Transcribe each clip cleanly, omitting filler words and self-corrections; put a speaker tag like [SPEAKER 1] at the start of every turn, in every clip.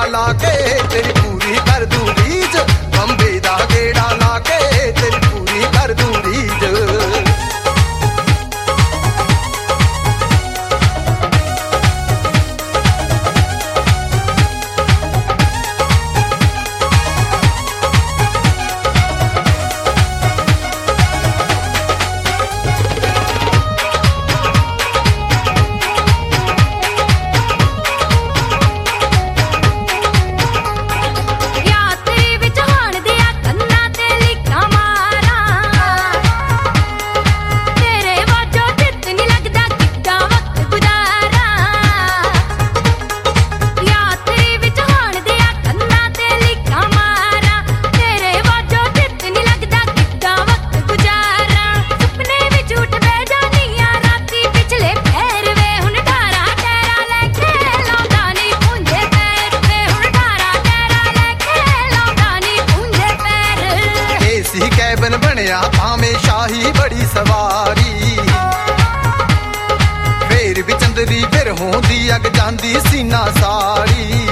[SPEAKER 1] ਲਾ ਕੇ ਤੇਰੀ ਪੂਰੀ ਕਰ ਦੂੰ ਰੀਝ, ਬੰਬੇ ਦਾ ਗੇੜਾ ਲਾ ਕੇ ਤੇਰੀ ਪੂਰੀ ਕਰ ਦੂੰ ਰੀਝ। ਕੈਬਨ ਬਣਿਆ ਭਾਵੇਂ ਸ਼ਾਹੀ ਬੜੀ ਸਵਾਰੀ, ਫੇਰ ਵੀ ਚੰਦਰੀ ਫਿਰ ਹੁੰਦੀ ਅੱਗ ਜਾਂਦੀ ਸੀਨਾ ਸਾੜੀ।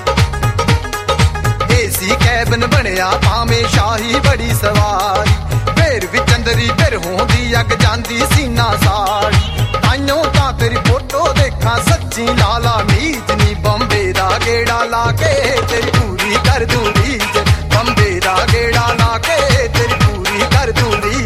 [SPEAKER 1] ਏਸੀ ਕੈਬਨ ਬਣਿਆ ਭਾਵੇਂ ਸ਼ਾਹੀ ਬੜੀ ਸਵਾਰੀ, ਫੇਰ ਵੀ ਚੰਦਰੀ ਫਿਰ ਹੁੰਦੀ ਅੱਗ ਜਾਂਦੀ ਸੀਨਾ ਸਾੜੀ। ਤਾਈਓ ਤਾਂ ਤੇਰੀ ਫੋਟੋ ਦੇਖਾਂ ਸੱਚੀ ਲਾਲਾ ਨੀਜ ਨੀ, ਬੰਬੇ ਦਾ ਗੇੜਾ ਲਾ ਕੇ ਤੇਰੀ ਪੂਰੀ ਕਰ ਦੂੰ ਰੀਝ, ਬੰਬੇ ਦਾ ਗੇੜਾ ਲਾ ਕੇ ਤੇਰੀ ਪੂਰੀ ਕਰ ਦੂੰ ਰੀਝ।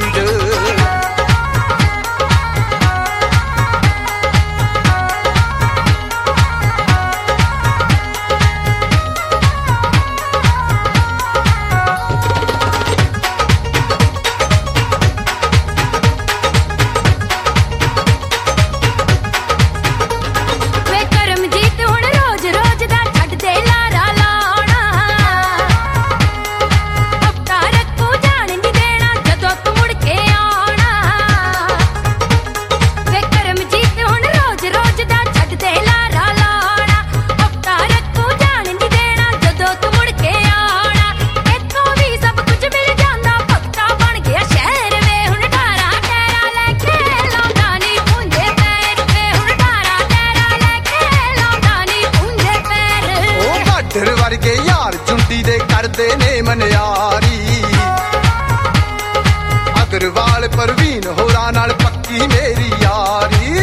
[SPEAKER 1] ਢਾਡਰ ਵਰਗੇ ਯਾਰ ਜੁੰਡੀ ਦੇ ਕਰਦੇ ਨੇ ਮਨਿਆਰੀ, ਅਗਰਵਾਲ ਪਰਵੀਨ ਹੋਰਾਂ ਨਾਲ ਪੱਕੀ ਮੇਰੀ ਯਾਰੀ।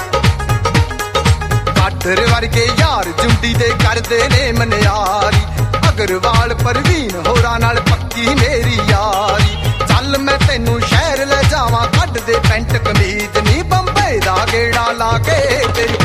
[SPEAKER 1] ਢਾਡਰ ਵਰਗੇ ਯਾਰ ਜੁੰਡੀ ਦੇ ਕਰਦੇ ਨੇ ਮਨਿਆਰੀ, ਅਗਰਵਾਲ ਪਰਵੀਨ ਹੋਰਾਂ ਨਾਲ ਪੱਕੀ ਮੇਰੀ ਯਾਰੀ। ਚੱਲ ਮੈਂ ਤੈਨੂੰ ਸ਼ਹਿਰ ਲੈ ਜਾਵਾਂ ਕੱਢ ਦੇ ਪੈਂਟ ਕਮੀਜ਼ ਨੀ, ਬੰਬੇ ਦਾ ਗੇੜਾ ਲਾ ਕੇ ਤੇਰੀ